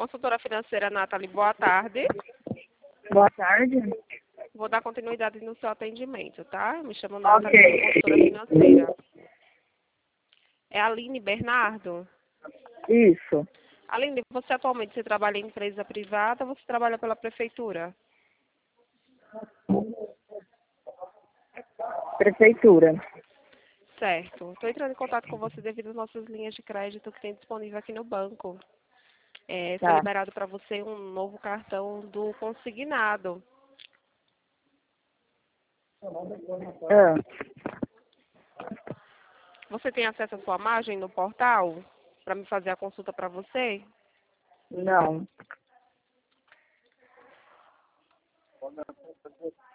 Consultora financeira Nathalie, boa tarde. Boa tarde. Vou dar continuidade no seu atendimento, tá? Me chamo Ok. Nathalie, consultora financeira. É a Aline Bernardo? Isso. Aline, você atualmente trabalha em empresa privada ou você trabalha pela prefeitura? Prefeitura. Certo. Estou entrando em contato com você devido às nossas linhas de crédito que tem disponível aqui no banco. Foi Tá. liberado para você um novo cartão do consignado. Ah, Você tem acesso à sua margem no portal para me fazer a consulta para você? não.